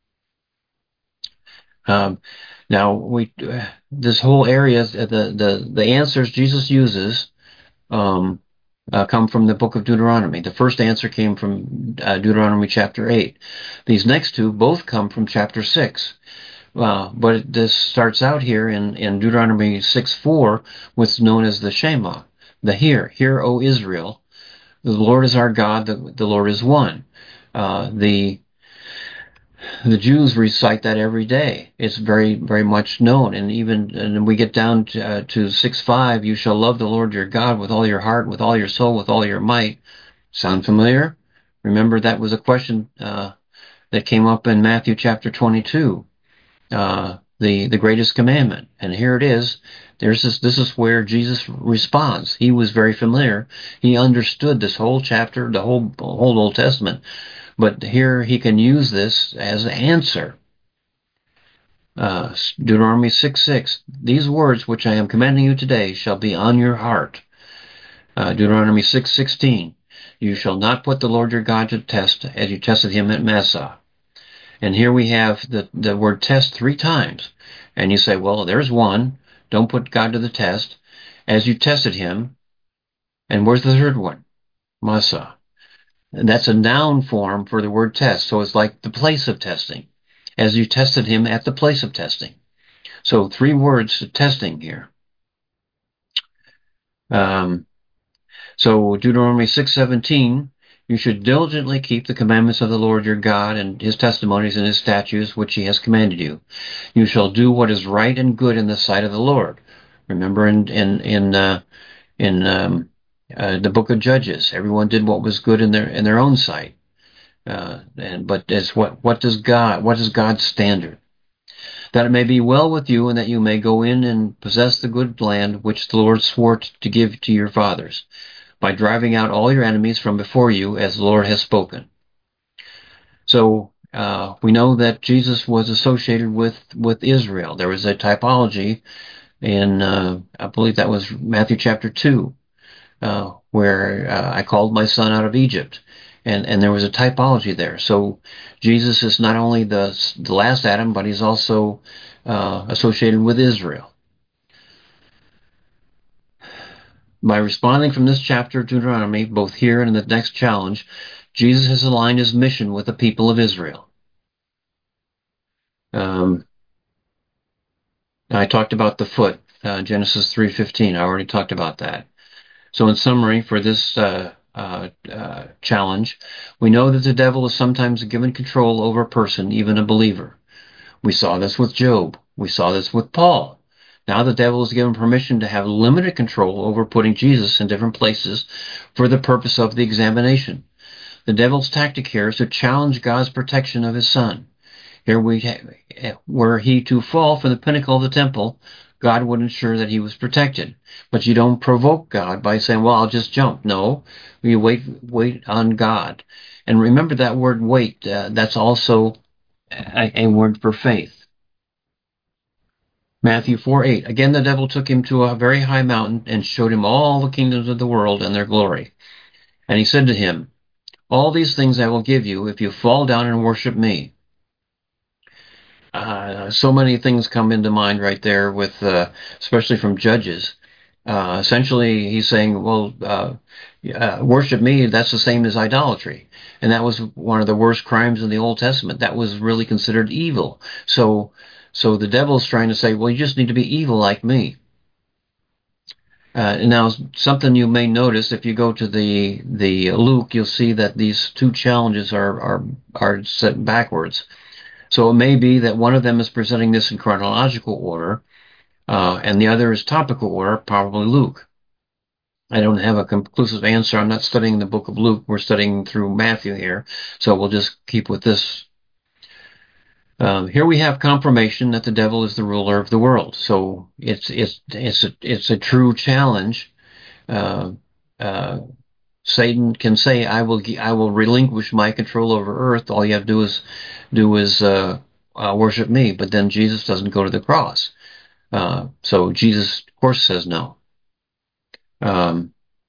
S1: Um, now, we uh, this whole area, the the the answers Jesus uses um, uh, come from the book of Deuteronomy. The first answer came from uh, Deuteronomy chapter eight. These next two both come from chapter six. Uh, but this starts out here in, in Deuteronomy six four, what's known as the Shema, the Hear. Hear, O Israel, the Lord is our God, the, the Lord is one. Uh, the the Jews recite that every day. It's very, very much known. And even and we get down to, uh, to six five, you shall love the Lord your God with all your heart, with all your soul, with all your might. Sound familiar? Remember, that was a question uh, that came up in Matthew chapter twenty-two. Uh, the the greatest commandment, and here it is. There's this. This is where Jesus responds. He was very familiar. He understood this whole chapter, the whole whole Old Testament, but here he can use this as an answer. Uh, Deuteronomy six six. These words which I am commanding you today shall be on your heart. Uh, Deuteronomy six sixteen. You shall not put the Lord your God to test as you tested him at Massah. And here we have the, the word test three times. And you say, well, there's one. Don't put God to the test. As you tested him. And where's the third one? Massah. And that's a noun form for the word test. So it's like the place of testing. As you tested him at the place of testing. So three words to testing here. Um, so Deuteronomy six seventeen. You should diligently keep the commandments of the Lord your God and his testimonies and his statutes which he has commanded you. You shall do what is right and good in the sight of the Lord. Remember in in in uh, in um, uh, the book of Judges, everyone did what was good in their in their own sight. Uh, and but as what what does God what is God's standard? That it may be well with you, and that you may go in and possess the good land which the Lord swore to give to your fathers, by driving out all your enemies from before you, as the Lord has spoken. So uh, we know that Jesus was associated with, with Israel. There was a typology in, uh, I believe that was Matthew chapter two, uh, where uh, I called my son out of Egypt. And, and there was a typology there. So Jesus is not only the, the last Adam, but he's also uh, associated with Israel. By responding from this chapter of Deuteronomy, both here and in the next challenge, Jesus has aligned his mission with the people of Israel. Um, I talked about the foot, uh, Genesis three fifteen. I already talked about that. So in summary, for this uh, uh, uh, challenge, we know that the devil is sometimes given control over a person, even a believer. We saw this with Job. We saw this with Paul. Now the devil is given permission to have limited control over putting Jesus in different places for the purpose of the examination. The devil's tactic here is to challenge God's protection of his son. Here we have, were he to fall from the pinnacle of the temple, God would ensure that he was protected. But you don't provoke God by saying, well, I'll just jump. No, you wait, wait on God. And remember that word wait, uh, that's also a, a word for faith. Matthew four eight. Again, the devil took him to a very high mountain and showed him all the kingdoms of the world and their glory. And he said to him, all these things I will give you if you fall down and worship me. Uh, so many things come into mind right there, with uh, especially from Judges. Uh, essentially, he's saying, well, uh, uh, worship me, that's the same as idolatry. And that was one of the worst crimes in the Old Testament. That was really considered evil. So, so the devil's trying to say, well, you just need to be evil like me. Uh, now, something you may notice if you go to the the Luke, you'll see that these two challenges are are are set backwards. So it may be that one of them is presenting this in chronological order, uh, and the other is topical order, probably Luke. I don't have a conclusive answer. I'm not studying the book of Luke. We're studying through Matthew here, so we'll just keep with this. Um, here we have confirmation that the devil is the ruler of the world. So it's it's it's a, it's a true challenge. Uh, uh, Satan can say, "I will I will relinquish my control over earth. All you have to do is do is uh, uh, worship me." But then Jesus doesn't go to the cross, uh, so Jesus, of course, says no. Um,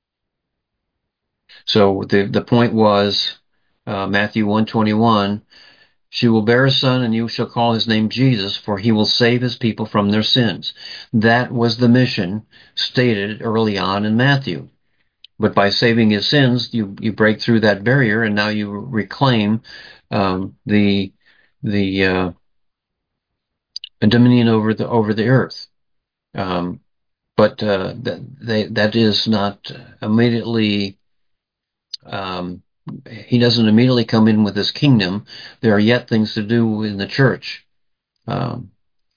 S1: so the the point was uh, Matthew one twenty-one. She will bear a son, and you shall call his name Jesus, for he will save his people from their sins. That was the mission stated early on in Matthew. But by saving his sins, you, you break through that barrier, and now you reclaim um, the the uh, dominion over the over the earth. Um, but uh, that they, that is not immediately. Um, he doesn't immediately come in with his kingdom. There are yet things to do in the church. Um,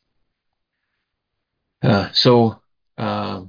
S1: uh, so. Uh,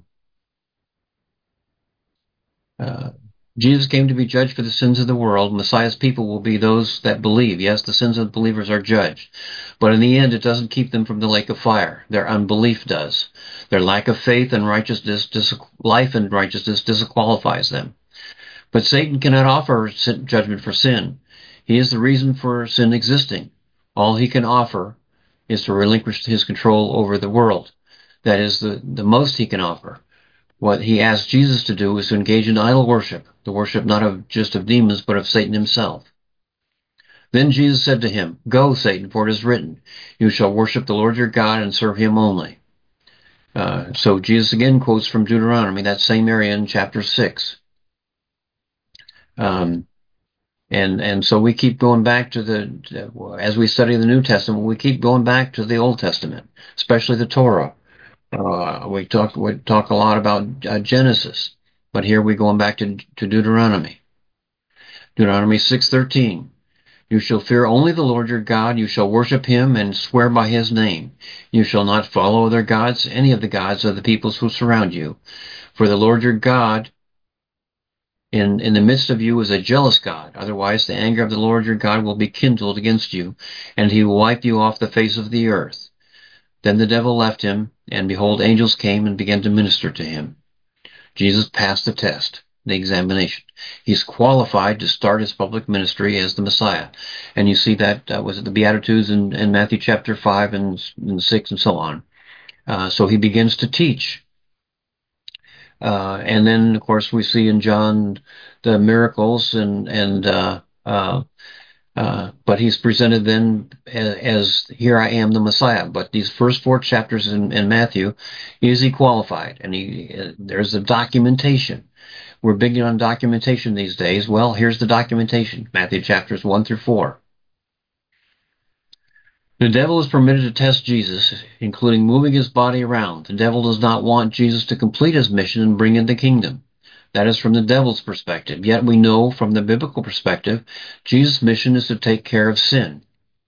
S1: uh, Jesus came to be judged for the sins of the world. Messiah's people will be those that believe. Yes, the sins of the believers are judged. But in the end, it doesn't keep them from the lake of fire. Their unbelief does. Their lack of faith and righteousness, dis- life and righteousness disqualifies them. But Satan cannot offer judgment for sin. He is the reason for sin existing. All he can offer is to relinquish his control over the world. That is the, the most he can offer. What he asked Jesus to do is to engage in idol worship, the worship not of just of demons, but of Satan himself. Then Jesus said to him, Go, Satan, for it is written, You shall worship the Lord your God and serve him only. Uh, so Jesus again quotes from Deuteronomy, that same area in chapter six. Um, and and so we keep going back to the, as we study the New Testament, we keep going back to the Old Testament, especially the Torah. Uh, we talk we talk a lot about uh, Genesis, but here we're going back to, to Deuteronomy. Deuteronomy six thirteen. You shall fear only the Lord your God. You shall worship him and swear by his name. You shall not follow other gods, any of the gods of the peoples who surround you. For the Lord your God in, in the midst of you is a jealous God. Otherwise, the anger of the Lord your God will be kindled against you, and he will wipe you off the face of the earth. Then the devil left him, and behold, angels came and began to minister to him. Jesus passed the test, the examination. He's qualified to start his public ministry as the Messiah. And you see that, uh, was it the Beatitudes in, in Matthew chapter five and, and six and so on. Uh, so he begins to teach. Uh, and then, of course, we see in John the miracles, and and uh, uh, uh, but he's presented then as, as here I am, the Messiah. But these first four chapters in, in Matthew, is he qualified? And he uh, there's a documentation. We're big on documentation these days. Well, here's the documentation: Matthew chapters one through four. The devil is permitted to test Jesus, including moving his body around. The devil does not want Jesus to complete his mission and bring in the kingdom. That is from the devil's perspective. Yet we know from the biblical perspective, Jesus' mission is to take care of sin.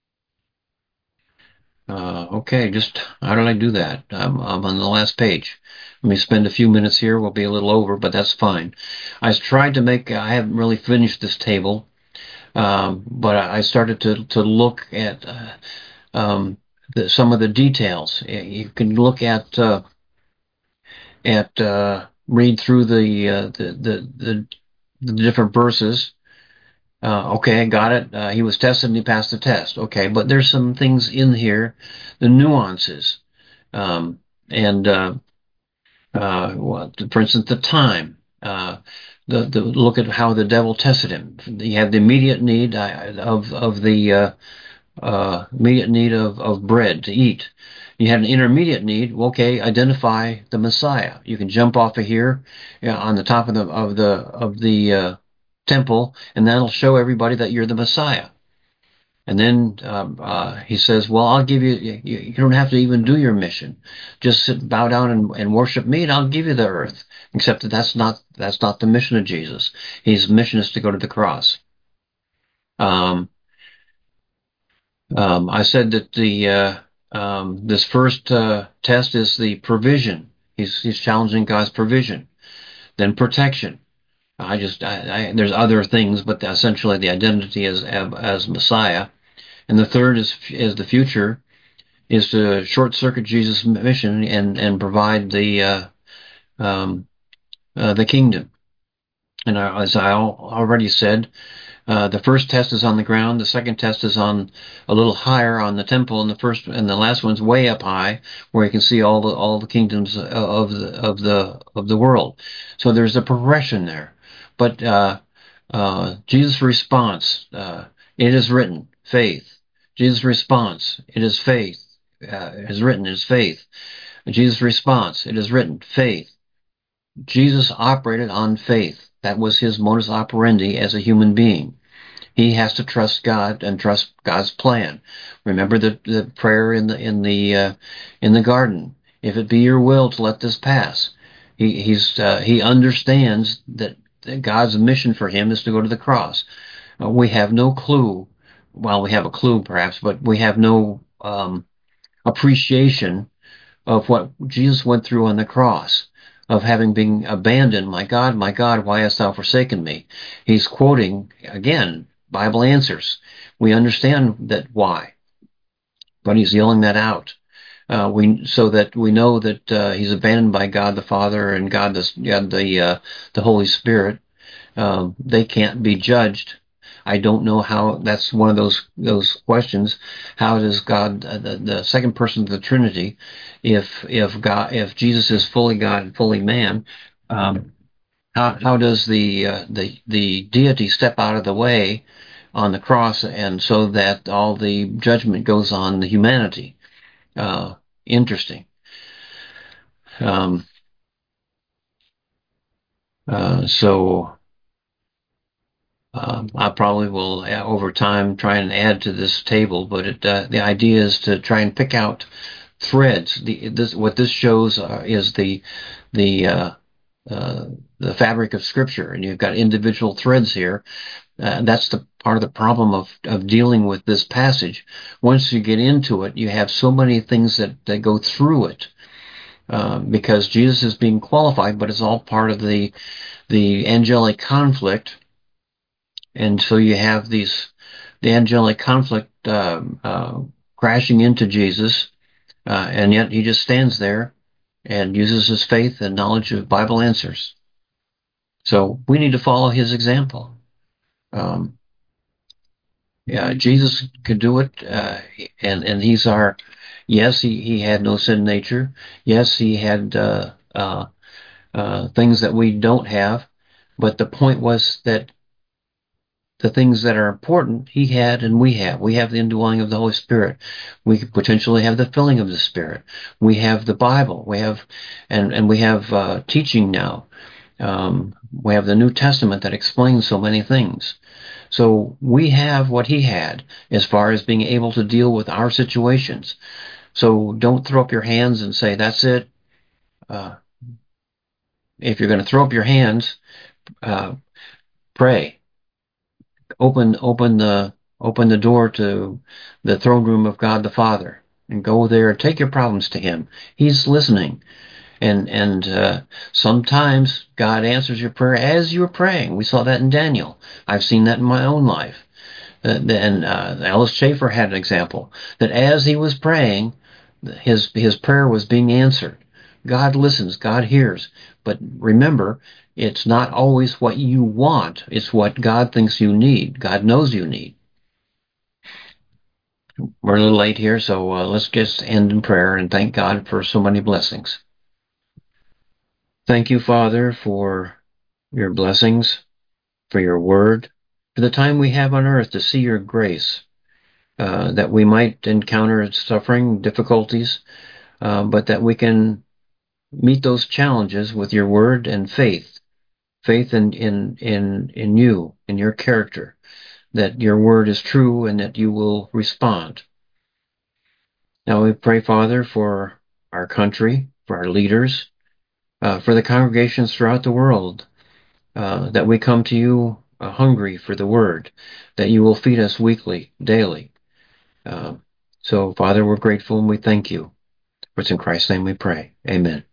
S1: Uh, okay, just how did I do that? I'm, I'm on the last page. Let me spend a few minutes here. We'll be a little over, but that's fine. I tried to make, I haven't really finished this table, um, but I started to, to look at uh, um, the, some of the details. You can look at, uh, at uh, read through the, uh, the, the, the, the different verses. Uh, okay, I got it. Uh, he was tested and he passed the test. Okay, but there's some things in here, the nuances. Um, and uh, uh, well, for instance, the time. Uh, the, the look at how the devil tested him. He had the immediate need uh, of of the uh, uh, immediate need of, of bread to eat. You had an intermediate need. Okay, identify the Messiah. You can jump off of here, you know, on the top of the of the of the uh, temple, and that'll show everybody that you're the Messiah. And then um, uh, he says, well, I'll give you, you, you don't have to even do your mission. Just sit, bow down and, and worship me, and I'll give you the earth. Except that that's not, that's not the mission of Jesus. His mission is to go to the cross. Um, um, I said that the, uh, um, this first uh, test is the provision. He's, he's challenging God's provision. Then protection. I just, I, I, there's other things, but essentially the identity as, as Messiah. And the third is, is the future. Is to short circuit Jesus' mission and and provide the uh, um, uh, the kingdom. And as I already said, uh, the first test is on the ground. The second test is on a little higher on the temple, and the first and the last one's way up high, where you can see all the all the kingdoms of the of the of the world. So there's a progression there. But uh, uh, Jesus' response, uh, it is written, faith. Jesus' response, it is faith. Uh, is written, it is faith. Jesus' response, it is written, faith. Jesus operated on faith. That was his modus operandi as a human being. He has to trust God and trust God's plan. Remember the, the prayer in the in the uh, in the garden. If it be your will to let this pass, he he's uh, he understands that God's mission for him is to go to the cross. Uh, we have no clue. Well, we have a clue perhaps, but we have no um, appreciation of what Jesus went through on the cross, of having been abandoned. My God, my God, why hast thou forsaken me? He's quoting, again, Bible answers. We understand that why, but he's yelling that out. Uh, we so that we know that uh, he's abandoned by God the Father and God the God the uh, the Holy Spirit. Um, they can't be judged. I don't know how. That's one of those those questions. How does God, uh, the, the second person of the Trinity, if if God, if Jesus is fully God and fully man, um, how how does the uh, the the deity step out of the way on the cross, and so that all the judgment goes on the humanity? Uh, interesting. Um, uh, so. Um, I probably will, uh, over time, try and add to this table, but it, uh, the idea is to try and pick out threads. The, this, what this shows uh, is the the uh, uh, the fabric of Scripture, and you've got individual threads here. Uh, that's the part of the problem of of dealing with this passage. Once you get into it, you have so many things that that go through it. Uh, because Jesus is being qualified, but it's all part of the the angelic conflict. And so you have these, the angelic conflict uh, uh, crashing into Jesus, uh, and yet he just stands there and uses his faith and knowledge of Bible answers. So we need to follow his example. Um, yeah, Jesus could do it, uh, and and he's our. Yes, he he had no sin nature. Yes, he had. Uh, uh, uh, things that we don't have. But the point was that the things that are important he had and we have. We have the indwelling of the Holy Spirit. We could potentially have the filling of the Spirit. We have the Bible. We have, and, and we have uh, teaching now. Um, we have the New Testament that explains so many things. So we have what he had as far as being able to deal with our situations. So don't throw up your hands and say, that's it. Uh, if you're going to throw up your hands, uh, pray. Open, open the, open the door to the throne room of God the Father and go there. Take your problems to him. He's listening. And, and, uh, sometimes God answers your prayer as you're praying. We saw that in Daniel. I've seen that in my own life. Uh, and uh, Alice Schaefer had an example that as he was praying, his his prayer was being answered. God listens, God hears, but remember, it's not always what you want; it's what God thinks you need. God knows you need. We're a little late here, so uh, let's just end in prayer and thank God for so many blessings. Thank you, Father, for your blessings, for your word, for the time we have on earth to see your grace. Uh, that we might encounter suffering, difficulties, uh, but that we can meet those challenges with your word and faith, faith in, in, in, in you, in your character, that your word is true and that you will respond. Now we pray, Father, for our country, for our leaders, uh, for the congregations throughout the world, uh, that we come to you uh, hungry for the word, that you will feed us weekly, daily. Uh, so, Father, we're grateful and we thank you. For it's in Christ's name we pray. Amen.